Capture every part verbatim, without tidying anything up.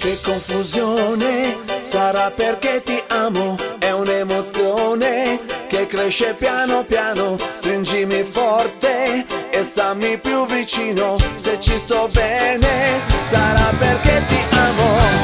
Che confusione, sarà perché ti amo, è un'emozione che cresce piano piano. Stringimi forte e stammi più vicino, se ci sto bene sarà perché ti amo.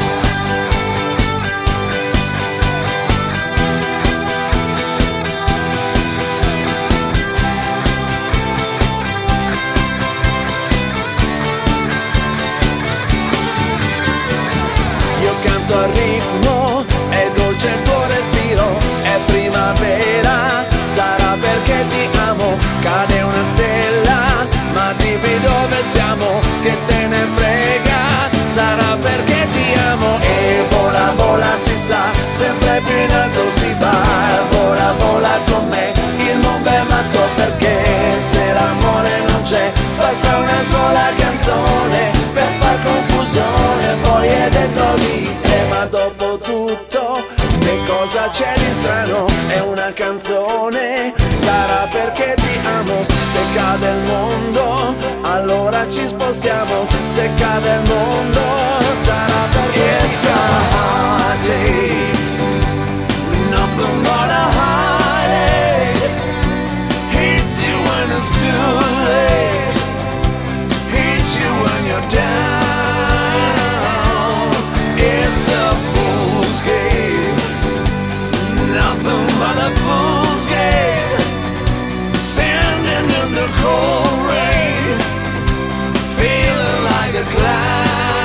Canto al ritmo, è dolce il tuo respiro, è primavera, sarà perché ti amo. Cade una stella, ma dimmi dove siamo, che te ne frega, sarà perché ti amo. E vola, vola, si sa, sempre più in alto si va. Vola, vola con me, il mondo è matto perché se l'amore non c'è, basta una sola canzone per far confusione, poi è dentro di te. Ma dopo tutto, che cosa c'è di strano? È una canzone, sarà perché ti amo. Se cade il mondo, allora ci spostiamo. Se cade il mondo, sarà perché it's ti amo. A hard day, nothing but a heartache. Hits you when it's too late, hits you when you're down. It's a fool's game, nothing but a fool's game. Standing in the cold rain, feeling like a clown.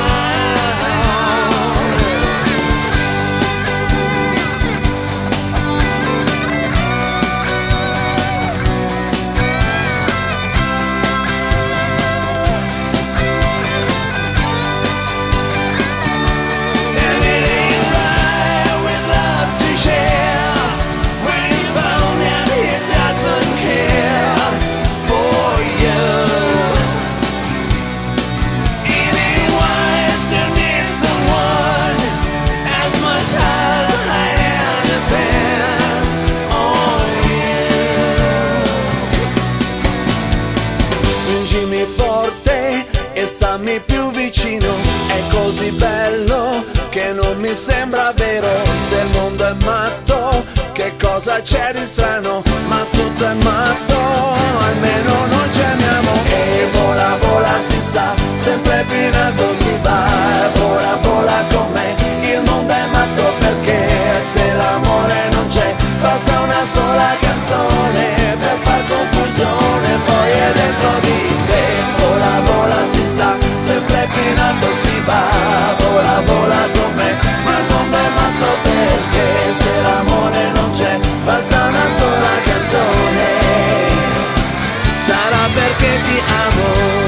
Stringimi forte e stammi più vicino, è così bello che non mi sembra vero. Se il mondo è matto, che cosa c'è di strano? Ma tutto è matto, almeno non ci amiamo. E vola, vola, si sa, sempre più in alto si va. Vola, vola con me, il mondo è matto perché se l'amore non c'è, basta una sola canzone per far confusione, poi è dentro di te. Vola, vola, si sa, sempre più in alto si va. Vola, vola con me, ma il mondo è matto perché se l'amore non c'è, basta una sola canzone, sarà perché ti amo.